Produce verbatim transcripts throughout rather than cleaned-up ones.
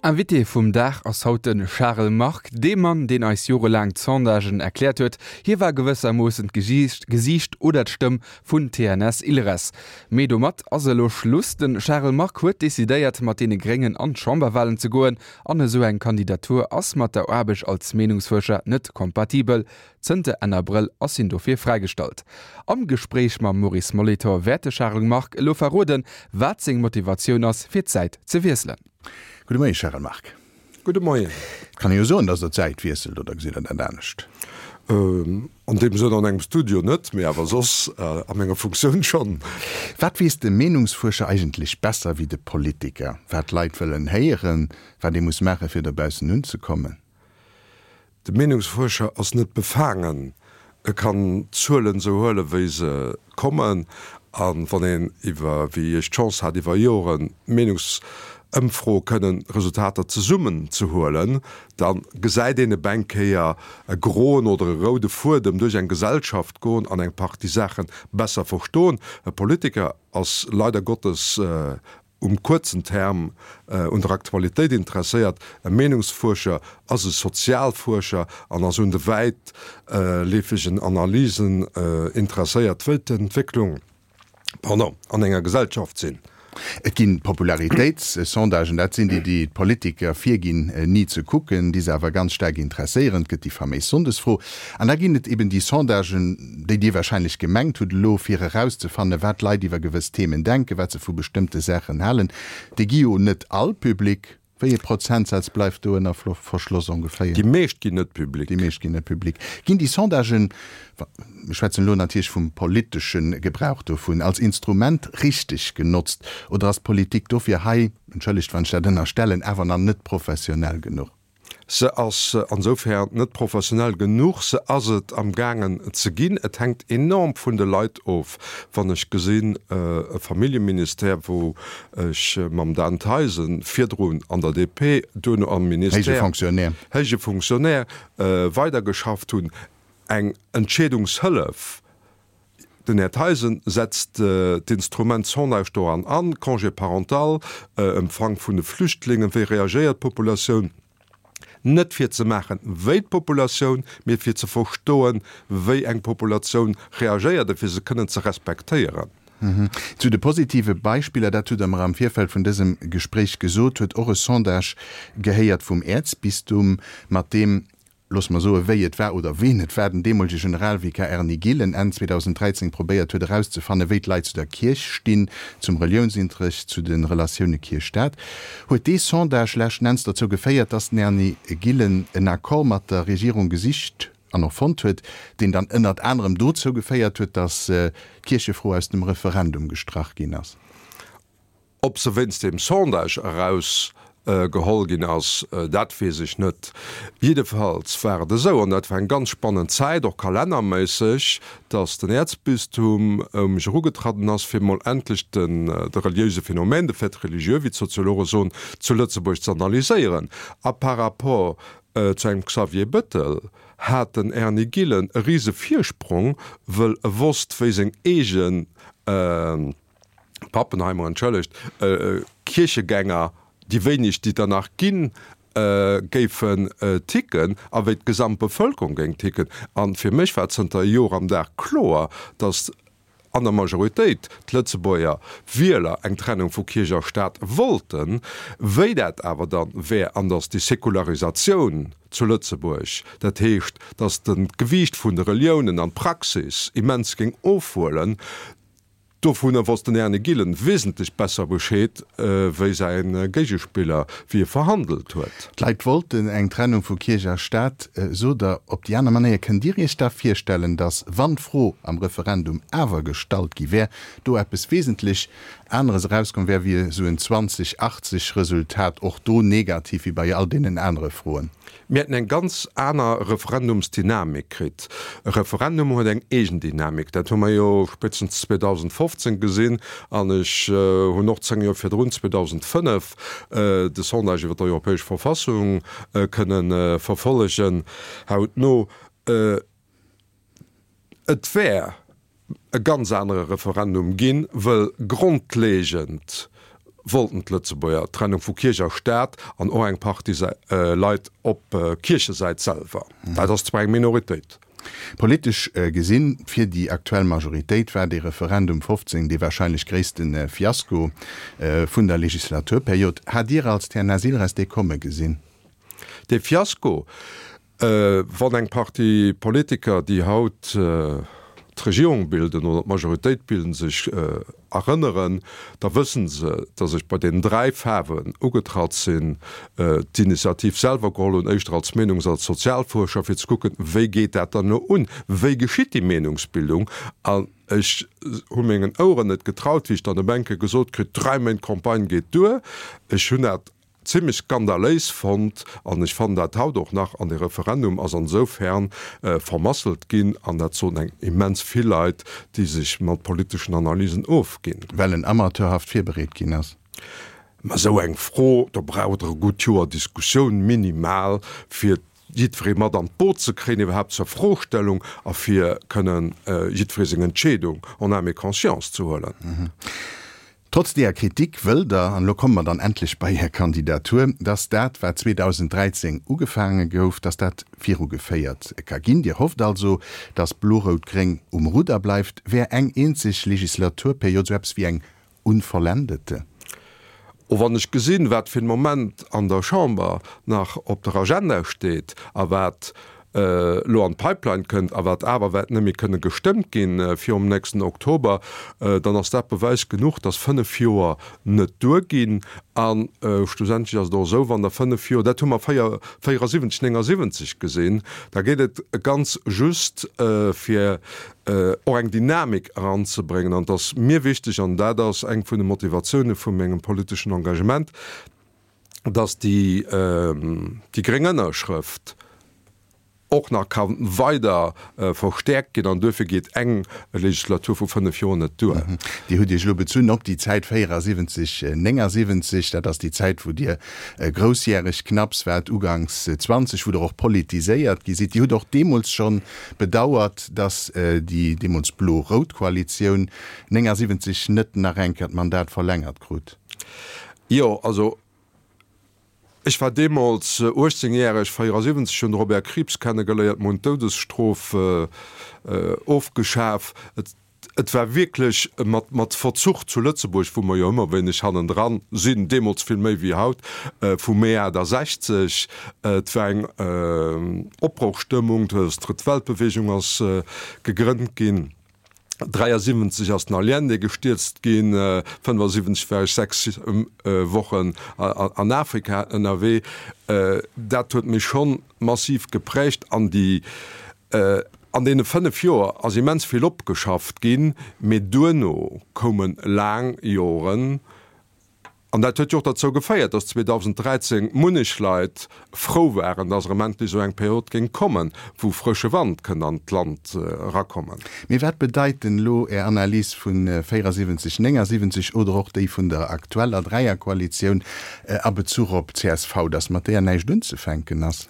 Am Witte vum Dach ass hauten Charles Marc, de Mann, den eis jorelang Sondagen erklärt huet, hier war gewëssermossend gesicht, gesicht oder d'Stëmm vun T N S Ilres. Medo mat aselo Schluss den Charles Marc huet desidéiert mat dee Grengen an Chamberwahlen ze goen, an so eng Kandidatur ass mat der Arbeg als Menungsforscher net kompatibel, zënte en April ass hin dofir freigestalt. Am Gespräch ma Maurice Molitor werte Charles Marc lo verroden, wat seg Motivationun ass fir Zäit ze wieselen. Gute Morgen, Charles Marc. Gute Morgen. Kann ich so, dass der Zeit wieselt oder sie dann ernstcht? Ähm, an dem Sinne an einem Studio nicht mehr, aber sonst äh, an einer Funktion schon. Was wie ist der Meinungsforscher eigentlich besser wie der Politiker? Was Leute wollen hören, was die muss machen, für dabei hinzukommen? Der Meinungsforscher ist nicht befangen. Er kann Zahlen so holen, wie sie kommen, und von denen, wie ich Chance habe, über Jahre Meinungs ëmfro können Resultate zu summen zu holen, dann geseit de Bankier e Gron oder e rode Fudem durch eng Gesellschaft goen an eng paar die Sachen besser verstohn. E Politiker als leider Gottes äh, um kurzen Term äh, unter Aktualität interessiert, e Meinungsforscher as e Sozialforscher an as hun de weit äh, lefigen Analysen äh, interessiert Weltentwicklung pardon, an enger Gesellschaft sinn. Et ginn Popularitätssondagen, dat sinn die die Politiker fir ginn äh, nie zu gucken, die awer ganz stark interessierend gët die Verméi sondesfro. An da ginnet eben die Sondagen, déi die wahrscheinlich gemengt hut lo fir herauszufanne, wat Leiit iwwer gewëss Themen denke, wat ze vu bestimmte Sachen hellen. De Gio net allpublik. Wie Prozentsatz bleibt du in der Verschluss ungefähr? Die meist gehen nicht publik. Die meist gehen nicht publik. Gehen die Sondagen, wir schwätzen nur natürlich vom politischen Gebrauch davon, als Instrument richtig genutzt oder als Politik dafür, hey, entschuldigt, wenn ich da stellen, aber dann nicht professionell genug? Se as ansofern net professionell genug se aset am gangen ze ginn. Et hängt enorm vun de Leiit auf, wann ich gesinn äh, e Familienminister, wo ich äh, mam Dan Theisen vierdroen an der D P dunne am Minister Hege Funktionär, Hege Funktionär äh, weitergeschafft hun eng Entschädungshëllef. Den Herr Theisen setzt äh, d'Instrument Sondersteuern an, Congé parental, äh, Empfang vun de Flüchtlingen, wie reagiert Populationun. Net fir ze machen wéi d'Populationun, mir fir ze verstoen, wéi eng Populationun reagiert, fir se kënnen ze respektéieren. Mhm. Zu de positive Beispiele, dat du am Ram Vierfeld von diesem Gespräch gesot huet, eure Sondage geheiert vum Erzbistum, mat dem los mal so wéiet wär oder wenet werden demolsche Generalvikar Ernie Gillen en zweitausenddreizehn probiert huet herauszufanne, wéit Leiit zu der Kirch stehen, zum Religionsinterest, zu den Relationen Kirchstaat. Huet de Sondage nennst dazu geféiert, dass Ernie Gillen en Akkor mat der Regierung gesicht an noch von huet, den dann ënnert anderem dozo geféiert huet, dass äh, Kirchefro aus dem Referendum gestracht gin ass. Ob se wenns dem Sondage heraus geholgin ass äh, dat fir sich net. Jedefalls werde so an dat war en ganz spannend Zeit doch kalendermäßig, dats den Erzbistum um mich rugetraten ass fir mal endlich den äh, de religiöse Phänomen de fait religieux wie Soziologe so zu Lützeburg zu analysieren. A par rapport äh, zu einem Xavier Büttel hat den Ernie Gillen e riese Viersprung, well e wurst wie seg egen äh, Pappenheimer entschuldigt äh, Kirchegänger, die wenig, die danach ginn äh, géfen äh, ticken, awer d Gesamtbevölkerung geng ticken. An fir mech war zenter Jor am der Chlor, dats an der Majoritéit d'Lëtzebäier Wieler eng Trennung vu Kircher Staat wollten, wéi dat awer dann wé anders die Säkularisationun zu Lützeburg. Dat heecht, dats den Gewicht vun de Religionen an Praxis immens ging aufholen, do vun er was den Ernie Gillen wesentlich besser beschéet, äh, wéi se äh, Gegespieler wie verhandelt huet. Leiit wollten eng Trennung vu Kircher Staat äh, so da op die andere Manier kann Dir da firstellen, dass wann froh am Referendum awer stalt giwär, do App es wesentlich anderes rauskom wär wie so in zwanzig achtzig Resultat och do negativ wie bei all denen andere Froen. Wir hatten eng ganz aner Referendumsdynamik krit. Referendum huet eng Egendynamik. Dat hun jo spitzen zweitausendfünfzehn gesinn an ich hun äh, noch zehn Jahre fir rund zweitausendfünf äh, de Sondage iwwer der Europäische Verfassung äh, können äh, verfolgen haut no äh, et wär e ganz andere Referendum ginn, well grundlegend wollten Lützebäuer Trennung vu Kircher Staat an o eng Party äh, Leiit op äh, Kirche seit selber. Mhm. Das zwei Minorität. Politisch äh, gesinn fir die aktuelle Majoritéit war de Referendum fünfzehn de wahrscheinlich gréessten äh, Fiasko äh, vun der Legislaturperiode. Hat Dir als der Asilrest de komme gesinn? De Fiasko äh, wann eng Party Politiker, die haut äh, Regierung bilden oder Majoritéit bilden sich äh, erinnern, da wissen se, dass ich bei den drei Fäwen ugetraut sinn äh, die Initiativ selber geholt und echt als Meinungs- als Sozialforscher jetzt gucken, wie geht dat dann nur un? Wie geschieht die Meinungsbildung? An ich hun menggen Ohren net getraut, wie ich dann de Bänke gesot krit drei Main Kampagne geht durch. Ich hun ziemlich skandalös fand an ich fand dat haut doch nach an de Referendum as insofern äh, vermasselt gin an der so eng immens viel Leid, die sich mat politischen Analysen aufgehen. Well en amateurhaft firbereet gin ass. Ma so eng froh, da braut er gut Diskussion minimal fir jidfri mat an Boot ze kre überhaupt zur Vorstellung a fir können äh, jidfriesing Entschädung an ame Conscience zu holen. Mhm. Trotz der Kritik will da an lo kommen dann endlich bei her Kandidatur, dass dat war zweitausenddreizehn ugefangen gouf, dass dat vier gefeiert. Kagin dir hofft also, dass Blurotring um Ruder bleibt, wer eng en sich Legislaturperiode wie eng unvollendete. O wann ich gesinn wat für den Moment an der Chamber nach op der Agenda steht, a wat Äh, lo an Pipeline könnt, aber aber nämlich könne gestimmt gehen äh, für um nächsten Oktober, äh, dann ist der Beweis genug, dass fünf Jahre nicht durchgehen an äh, studentisch also so, wann der fünf Jahre, das haben wir vierundsiebzig, siebzig gesehen, da geht es ganz just äh, für äh, auch eine Dynamik heranzubringen und das ist mir wichtig und da das eng von den Motivationen von meinem politischen Engagement, dass die, äh, die geringe Schrift auch nach Kanten weiter äh, verstärkt geht, dann dürfe geht eng Legislatur vu fünf Jahren nicht durch. Mhm. Die hue dir bezu op die Zeit vierundsiebzig ennger siebzig, das die Zeit, wo dir äh, großjährig knappswert ugangs äh, zwanzig wo auch politisiert die sieht die doch Demos schon bedauert, dass äh, die Demos Blue-Rot-Koalition ennger siebzig net nach Renkert Mandat verlängert gut. Ja, also ich war demals urzingjährig vierundsiebzig schon Robert Krebs kennengelernt und Todesstrophe äh, aufgeschafft. Et war wirklich mat, mat Verzucht zu Lützeburg, wo man ja immer wenn ich hannen dran sind demals viel mehr wie haut äh, vu mehr der sechzig äh, war eng äh, Obbruchstimmung Weltbewegung als äh, gegründet gin. dreiundsiebzig aus Allende gestürzt gehen äh, fünfundsiebzig sechs äh, Wochen äh, an Afrika N R W äh, dat tut mich schon massiv geprägt an die äh, an denen fünf Jahre als immens viel abgeschafft gehen mit Duno kommen lang Jahren. Und dat huet jo dazu gefeiert, dass zweitausenddreizehn Munischleit froh wären, dass Remment so eng Periode ging kommen, wo frische Wand können an Land äh, rakommen. Mir wat bedeiten lo e Analyse vun äh, vierundsiebzig siebzig oder auch déi vun der aktueller Dreierkoalition äh, a Bezug op C S V, dass mat der neich dünn ze fenken ass.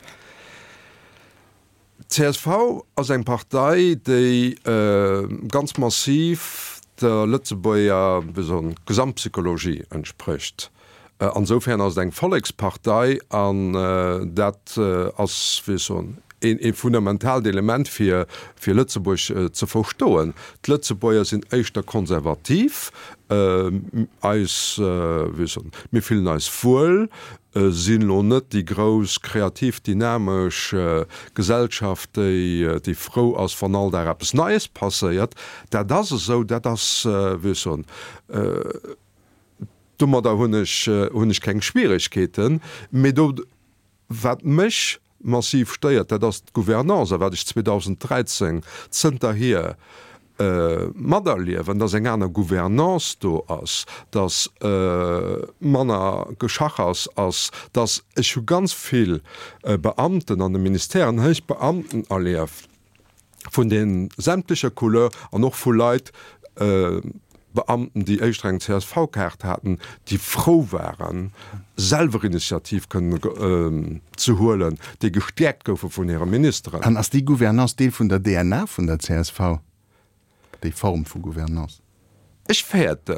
C S V as eng Partei, déi äh, ganz massiv der Lützebäuer beson Gesamtpsychologie entspricht. Äh, insofern als eng Volkspartei an äh, dat äh, als wie so ein, ein fundamental Element für, für Lützeburg äh, zu verstohlen. Die Lützebäuer sind echt konservativ, äh, als äh, wie so ein, mir viel als voll, äh, sind lo net die groß kreativ dynamisch äh, Gesellschaft, die, die froh aus von all der etwas Neues passiert, da das ist so, dat das äh, wie so ein, äh, dummer da hun ich, äh, hun ich keine Schwierigkeiten, mit wat mich massiv steuert, das Gouvernance werde ich zweitausenddreizehn Zter hier äh, Madalie, wenn das eng einer Gouvernance do ass, dass äh, Manner geschach ass ass, dass ich schon ganz viel äh, Beamten an den Ministerien hech Beamten erlieft von den sämtlicher Couleur an noch vu Leiit äh, Beamten, die eichstreng C S V-Karte hatten, die froh waren, selber Initiativ können, ähm, zu holen, die gestärkt goufe von ihrer Ministerin. An ass die Gouvernance deel vun der D N A von der C S V, die Form von Gouvernance. Ich fährten.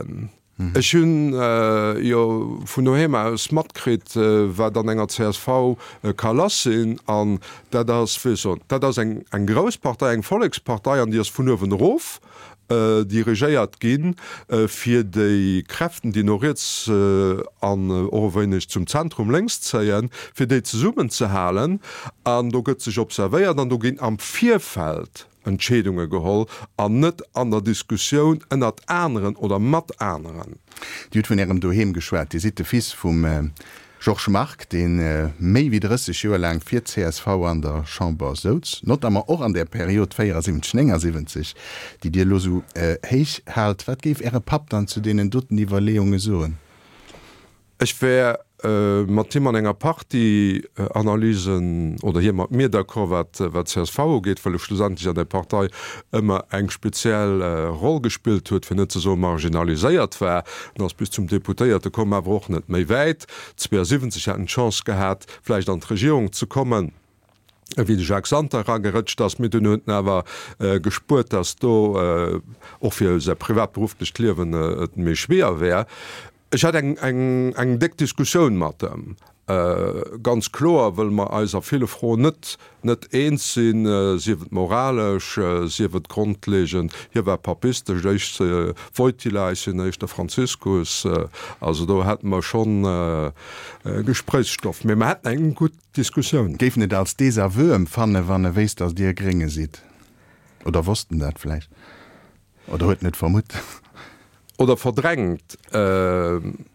Ech hun äh, jo vun nohem aus Matkrit äh, war dann enger C S V äh, Kalassin an dat dat eng eng Grouspartei eng Volkspartei an Di ass vun wen Rof äh, dirigéiert ginn äh, fir déi Kräften, die noch jetzt äh, an Orwennig zum Zentrum längst zeien, fir déi ze summen ze halen, an do gëtt sech observéiert, an du ginn am Vierfeld Entschädungen geholl an net an der Diskussion en dat anderen oder mat anderen. Die vun ihrem Doheem geschwert, die sitte fies vum äh, George Mark, den äh, méi wie dreißig Joer lang fir C S V an der Chamber Soz, not ammer och an der Periode siebenundsiebzig, die Dir loso äh, héich hält, wat geif Äre Pap dann zu denen dutten Iwerleungen soen? Ich wär äh, mat Team an enger Party äh, Analysen oder hier mat mir d'accord wat wat C S V geht, weil schlussendlich an der Partei immer eng speziell äh, Rolle gespielt huet, fir net so marginaliséiert war, ass bis zum Deputéierte kom woch net méi weit. zweitausendsiebzig hat en Chance gehabt, vielleicht an d Regierung zu kommen. Wie de Jacques Santer angerëtcht, ass mit den hunten awer äh, gespurt, dats do äh, och fir se privatberuflech Kliwen äh, et méi schwer wär. Ich hatte eng eng eng Deckdiskussion mat dem. Äh, ganz klar will man als viele froh net net een sinn, äh, sie wird moralisch, äh, sie wird grundlegen, hier war papistisch äh, Voitileisen der Franziskus, äh, also da hat man schon äh, äh, Gesprächsstoff. Man hat eng gut Diskussion. Geef net als dieser Wö empfanne, wann er weist, dass dir geringe sieht. Oder wussten dat vielleicht? Oder huet net vermut? Oder verdrängt äh,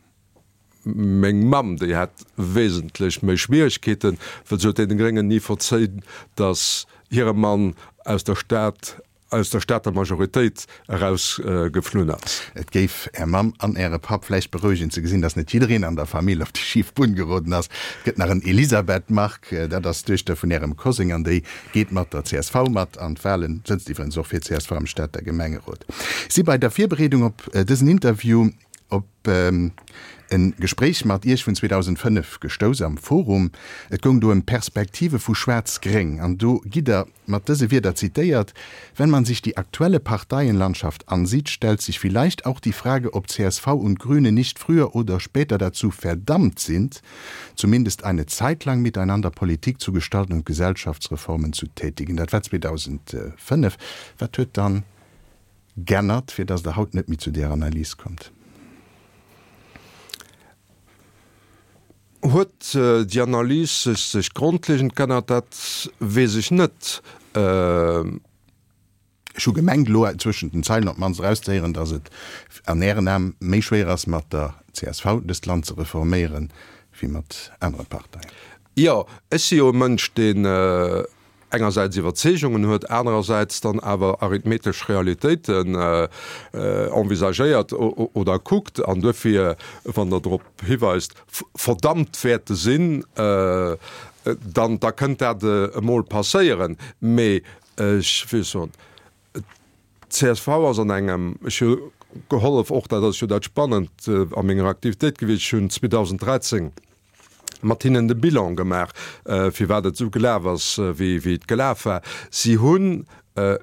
Mg Mam, die hat wesentlich méi Schwierigkeiten, so den Geringen nie verzeiden, dass ihre Mann aus der Stadt aus der Stadt der Majorität herausgeflohen äh, hat. Et geif er Mam an Äre Papfleisch beruhigen ze gesinn, dass net jiin an der Familie auf die Schiefbun geworden ass. Gett nach een Elisabeth mag, der das Dichter vun ihrem Cousin an déi geht mat der C S V mat an Fällen sind die so fir C S V am Stadt der Gemengerot. Sie bei der Vierberedung op äh, diesen Interview op ähm, ein Gespräch mat Ich vun zweitausendfünf gestos am Forum, et gung du en Perspektive vu Schwarzgring an du gider mat dese wie der zitiert, wenn man sich die aktuelle Parteienlandschaft ansieht, stellt sich vielleicht auch die Frage, ob C S V und Grüne nicht früher oder später dazu verdammt sind, zumindest eine Zeit lang miteinander Politik zu gestalten und Gesellschaftsreformen zu tätigen. Das war zweitausendfünf, wat huet dann gernert, fir dass der Haut net mit zu der Analyse kommt. Huet äh, die Analyse sich grundlegend kann dat we sich net äh, Gemenglo zwischen den Zeilen ob mans rausieren, dass het ernähren am méi schwer als mat der C S V des Land zu reformieren wie mat andere Parteien. Ja, es si Mënsch den äh, engerseits Überzeungen huet, andererseits dann aber arithmetisch Realitäten äh, äh, envisagéiert oder guckt an dofir van der Drpp hiweist verdammt fährtte sinn, äh, dann da könnt er de mal passerieren. Me äh, so, C S V as an engem geholf och dat dat spannend äh, an enger Aktivität gewicht hun zweitausenddreizehn. Martinen de Bilan gemerk äh, fir wat zu gelewers äh, wie wie d geläfe. Sie hunn äh,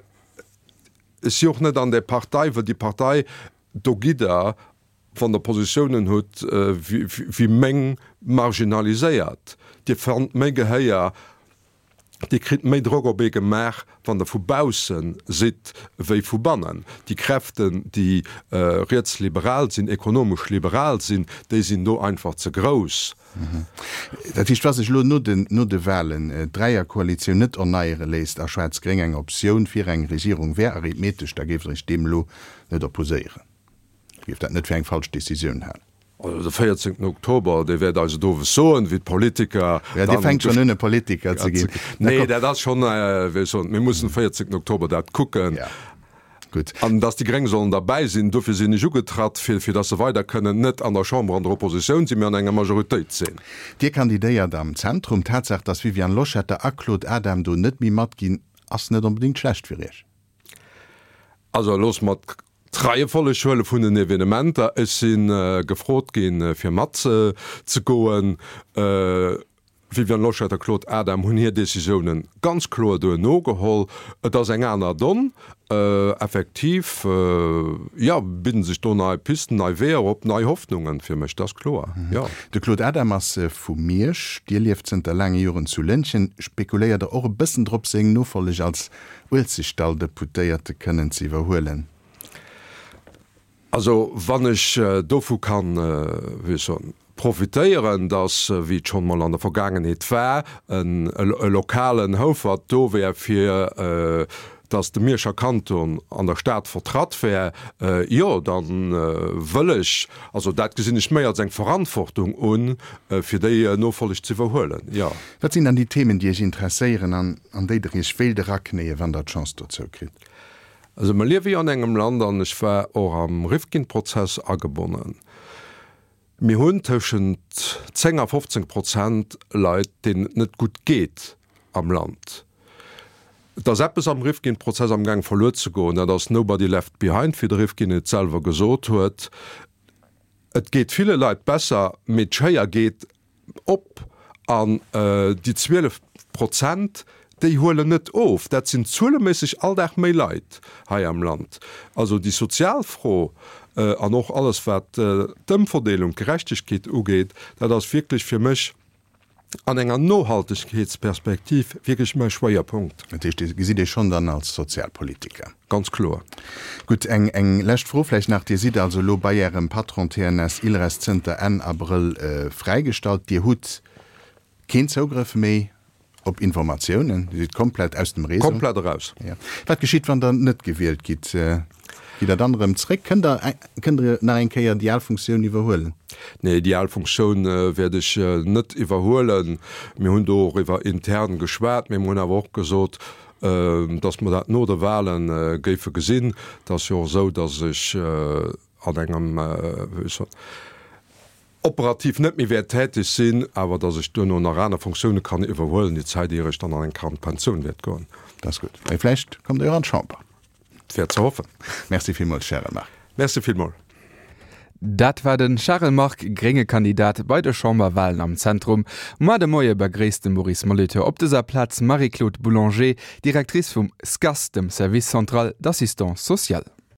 si och net an der Partei, wo die Partei do gider van der Positionen huet äh, wie, wie, wie Meng marginaliséiert. Di fand méi gehéier, die krit méi Drogerbege Mer van der Vubausen sit wéi vubannen. Die Kräften, die äh, rechtsliberal sinn, ekonomisch liberal sinn, déi sind no einfach ze gross. Mhm. Dat is was ich lo no de Wellen äh, dreier Koalition net onneiere leest a Schweizgring eng Option fir eng Regierung wär arithmetisch, da geef ich dem lo net opposieren. Gift dat net fir eng falsch Decision her. Der vierzehnten Oktober, de werd also dowe soen wie Politiker. Ja, die fängt schon eine Politiker zu gehen. Nee, der das schon äh, so, wir müssen vierzehnten Oktober dat gucken. Ja. Gut. An dass die Grengen sollen dabei sind, dofir sie nicht ugetrat fir fir dat se weiter können net an der Chambre an der Opposition sie mir an enger Majorität sinn. Dir Kandidat am Zentrum tatsächlich, dass Vivian Losch hätte Claude Adam du net mi mat gin ass net unbedingt schlecht für ich. Also los mat dreievolle Schwelle vun den Evenementer es sinn äh, gefrot gin äh, fir Matze äh, zu goen. Äh, Vivian Locher der Claude Adam hunn hier Decisionen ganz klar do no geholl, dats eng aner Don äh, effektiv äh, ja, binden sich do neue Pisten nei wer op neue Hoffnungen fir mech das klar. Mhm. Ja. De Claude Adams äh, vu Meersch, Dir lieft sind der lange Joren zu Lënchen, spekuléiert der och bisssen Dr seg nofolleg als Ulzistal deputéierte können ze verhoelen. Also wann ich äh, dofu kann äh, wie so, profitéieren, dass äh, wie schon mal an der Vergangenheit war en lokalen Hofer do wär fir äh, dass de Meerscher Kanton an der Staat vertrat wär, äh, ja dann äh, wëllech also dat gesinn ich méier seg Verantwortung un äh, fir déi äh, nofolleg zu verholen. Ja. Wat sind an die Themen, die ich interesseieren an, an déi ich fehlde Racknee, wann der Chance dazu krit? Also man lie wie an engem Land an ich war auch am Rifkin-Prozess agebunden. Mi hunn tschen zehn bis fünfzehn Prozent Leiit den net gut geht am Land. Das App am Rifkin-Prozess am Gang verlo zu go, dats nobody left behind fir de Rifkin net selber gesot huet. Et geht viele Leiit besser mit Scheier geht op an äh, die zwölf Prozent, die hole net of. Dat sind zulemäßig alldach méi Leiit ha am Land. Also die sozialfroh äh, an noch alles wat äh, Dëmmverdelung Gerechtigkeit ugeht, dat das wirklich fir michch an enger Nohaltigkeitsperspektiv wirklich mein Schweerpunkt. Sie schon dann als Sozialpolitiker. Ganz klar. Gut eng eng lächt frohfläch nach dir sieht also lo bei ihrem Patron T N S Ilrescenter en April äh, freigestalt Dir hut kein Zugriff méi op Informationen, die sind komplett aus dem Rees. Komplett raus. Ja. Was geschieht, wann der net gewählt geht? Äh, wieder anderem Zweck könnt ihr nach enkeier Idealfunktion überholen? Nee, Idealfunktion äh, werde ich äh, net überholen. Mir hun iwwer intern geschwert, mir hun auch gesot, äh, dass man dat no der Wahlen äh, gefe gesinn, das ja so, dass ich äh, an engem äh, operativ net mir wer tätig sinn, aber dass ich du nur nach einer Funktion kann überholen, die Zeit ich dann an den Kant Pension wird go. Das gut. Vielleicht kommt ihr an Chamber. Zu hoffen. Merci vielmals, Charles. Merci vielmals. Dat war den Charles Marc geringe Kandidat bei der Chamberwahlen am Zentrum. Ma de Moie begréste Maurice Molete op dieser Platz Marie-Claude Boulanger, Direktrice vom S C A S, dem Service Central d'Assistance Sociale.